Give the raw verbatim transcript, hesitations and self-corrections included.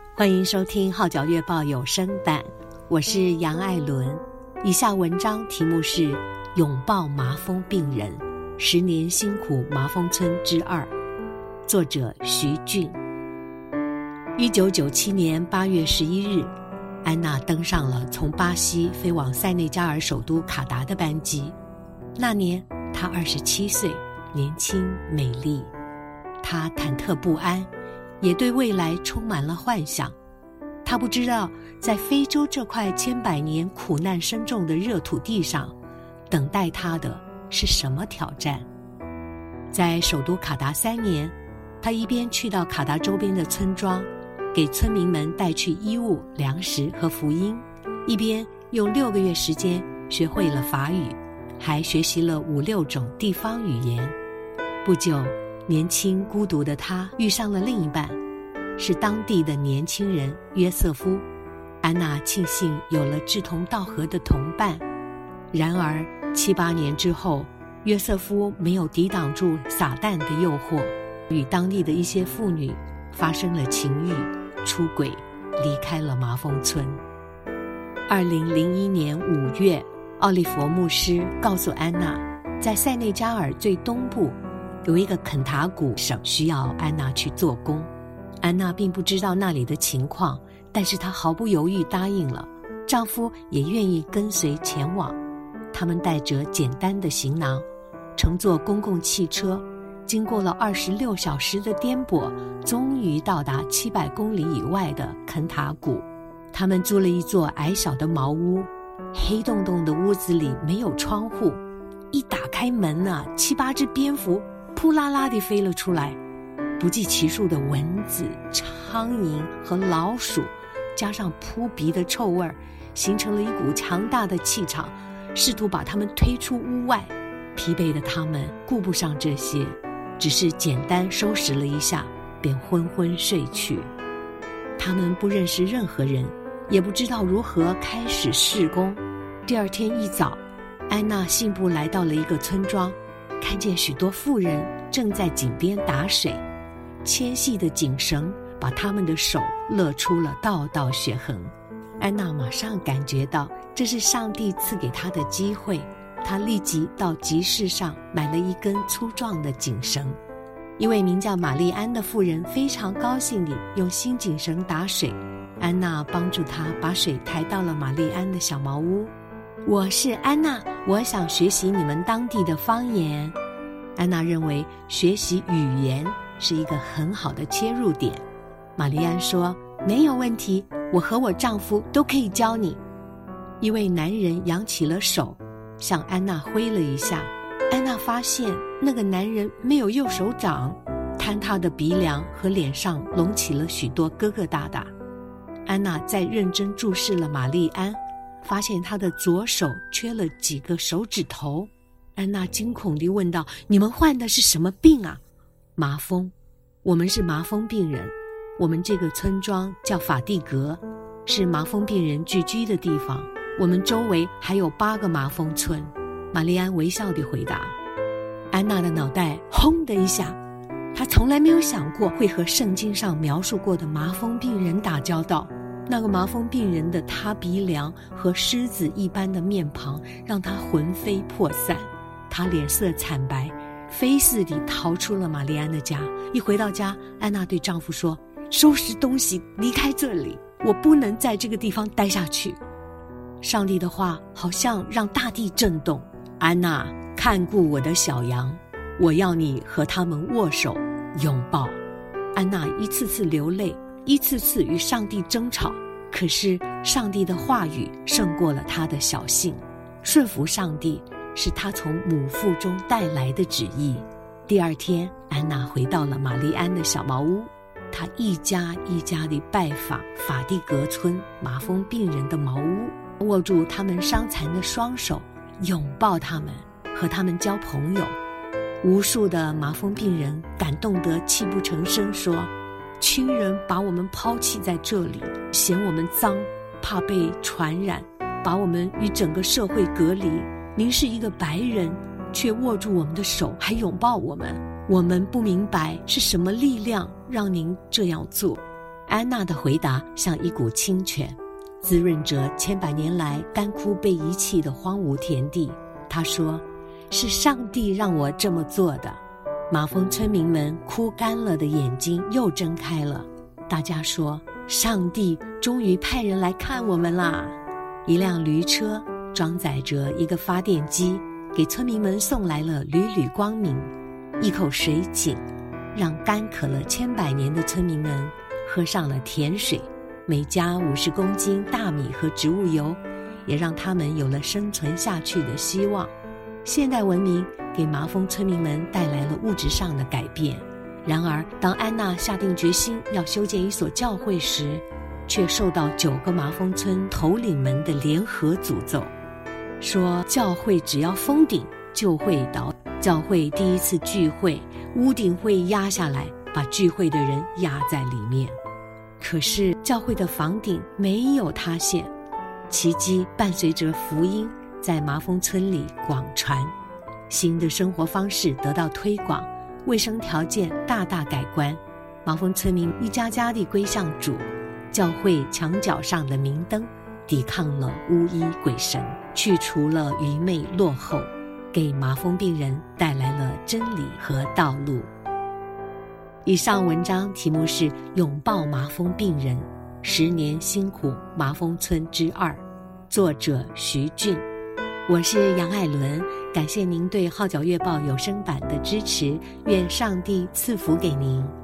欢迎收听号角月报有声版，我是杨爱伦。以下文章题目是拥抱麻风病人，十年辛苦麻风村之二，作者徐俊。一九九七年八月十一日，安娜登上了从巴西飞往塞内加尔首都卡达的班机。那年她二十七岁，年轻美丽。她忐忑不安，也对未来充满了幻想。她不知道，在非洲这块千百年苦难深重的热土地上，等待她的是什么挑战。在首都卡达三年，她一边去到卡达周边的村庄，给村民们带去衣物、粮食和福音，一边用六个月时间学会了法语，还学习了五六种地方语言。不久，年轻孤独的她遇上了另一半，是当地的年轻人约瑟夫。安娜庆幸有了志同道合的同伴。然而七八年之后，约瑟夫没有抵挡住撒旦的诱惑，与当地的一些妇女发生了情欲，出轨，离开了麻风村。二零零一年五月，奥利佛牧师告诉安娜，在塞内加尔最东部有一个肯塔古省需要安娜去做工。安娜并不知道那里的情况，但是她毫不犹豫答应了，丈夫也愿意跟随前往。他们带着简单的行囊，乘坐公共汽车，经过了二十六小时的颠簸，终于到达七百公里以外的肯塔古。他们租了一座矮小的茅屋，黑洞洞的屋子里没有窗户，一打开门啊，七八只蝙蝠扑啦啦地飞了出来，不计其数的蚊子、苍蝇和老鼠，加上扑鼻的臭味，形成了一股强大的气场，试图把他们推出屋外。疲惫的他们顾不上这些，只是简单收拾了一下，便昏昏睡去。他们不认识任何人，也不知道如何开始施工。第二天一早，安娜信步来到了一个村庄，看见许多妇人正在井边打水，纤细的井绳把他们的手勒出了道道血痕。安娜马上感觉到这是上帝赐给她的机会，她立即到集市上买了一根粗壮的井绳。一位名叫玛丽安的妇人非常高兴地用新井绳打水，安娜帮助她把水抬到了玛丽安的小茅屋。我是安娜，我想学习你们当地的方言。安娜认为学习语言是一个很好的切入点。玛丽安说，没有问题，我和我丈夫都可以教你。一位男人扬起了手，向安娜挥了一下。安娜发现那个男人没有右手掌，坍塌的鼻梁和脸上隆起了许多疙疙瘩瘩。安娜再认真注视了玛丽安，发现她的左手缺了几个手指头。安娜惊恐地问道，你们患的是什么病啊？麻风，我们是麻风病人。我们这个村庄叫法蒂格，是麻风病人聚居的地方。我们周围还有八个麻风村。玛丽安微笑地回答。安娜的脑袋轰的一下，她从来没有想过会和圣经上描述过的麻风病人打交道。那个麻风病人的塌鼻梁和狮子一般的面庞让她魂飞魄散，她脸色惨白，飞似地逃出了玛丽安的家。一回到家，安娜对丈夫说，收拾东西离开这里，我不能在这个地方待下去。上帝的话好像让大地震动。安娜，看顾我的小羊，我要你和他们握手拥抱。安娜一次次流泪，一次次与上帝争吵，可是上帝的话语胜过了她的小性。顺服上帝是她从母腹中带来的旨意。第二天，安娜回到了玛丽安的小茅屋，她一家一家地拜访法蒂格村麻风病人的茅屋，握住他们伤残的双手，拥抱他们，和他们交朋友。无数的麻风病人感动得泣不成声，说，亲人把我们抛弃在这里，嫌我们脏，怕被传染，把我们与整个社会隔离。您是一个白人，却握住我们的手，还拥抱我们。我们不明白是什么力量让您这样做。 安娜的回答像一股清泉，滋润着千百年来干枯被遗弃的荒芜田地。她说，是上帝让我这么做的。麻风村民们哭干了的眼睛又睁开了，大家说，上帝终于派人来看我们啦。一辆驴车装载着一个发电机，给村民们送来了缕缕光明。一口水井让干渴了千百年的村民们喝上了甜水，每家五十公斤大米和植物油，也让他们有了生存下去的希望。现代文明给麻风村民们带来了物质上的改变，然而当安娜下定决心要修建一所教会时，却受到九个麻风村头领们的联合诅咒，说教会只要封顶就会倒。教会第一次聚会，屋顶会压下来，把聚会的人压在里面。可是教会的房顶没有塌陷，奇迹伴随着福音在麻风村里广传，新的生活方式得到推广，卫生条件大大改观，麻风村民一家家地归向主，教会墙角上的明灯抵抗了巫医鬼神，去除了愚昧落后，给麻风病人带来了真理和道路。以上文章题目是拥抱麻风病人，十年辛苦麻风村之二，作者徐俊。我是杨爱伦，感谢您对号角月报有声版的支持，愿上帝赐福给您。